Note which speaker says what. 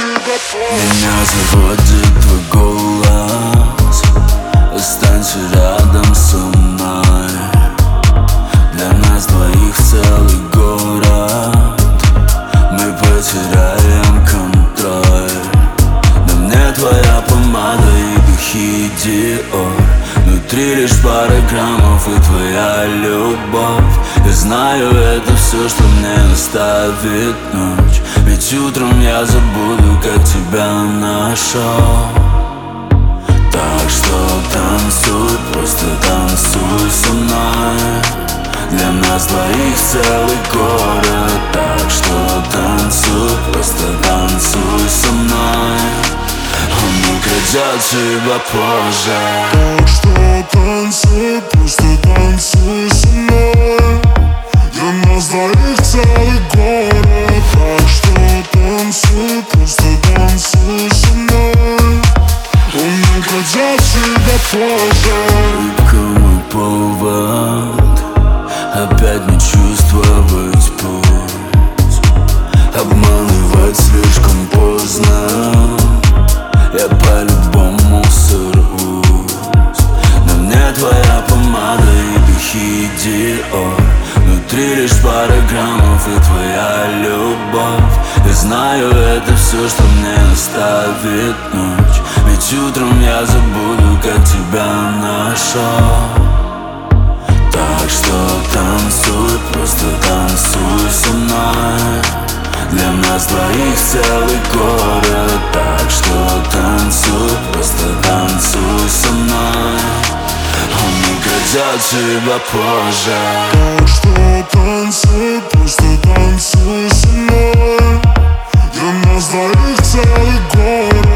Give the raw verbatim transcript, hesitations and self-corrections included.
Speaker 1: Меня заводит твой голос. Останься рядом со мной. Для нас двоих целый город. Мы потеряем контроль. На мне твоя помада и духи Диор. Внутри лишь пара граммов и твоя любовь. Я знаю, это все, что мне оставит ночь. Ведь утром я забуду, как тебя нашел. Так что танцуй, просто танцуй со мной. Для нас двоих целый город. Так что танцуй, просто танцуй со мной. Он не крадет тебя позже.
Speaker 2: Так что танцуй, просто танцуй со мной. Для нас двоих целый город. Так что танцуй, просто танцуй со мной. Он не крадет тебя позже.
Speaker 1: Улыбка мой повод. Опять не чувствовать путь. Обманывать слишком поздно. Я по-любому сорвусь. На мне твоя помада и духи Диор. Внутри лишь пара граммов и твоя любовь. Я знаю, это все, что мне оставит ночь. Ведь утром я забуду, как тебя нашел. Так что танцуй, просто танцуй со мной. Для нас двоих целый город. Так что танцуй, просто танцуй со мной. Он не крадет тебя позже.
Speaker 2: Так что танцуй, просто танцуй со мной. Для нас двоих целый город.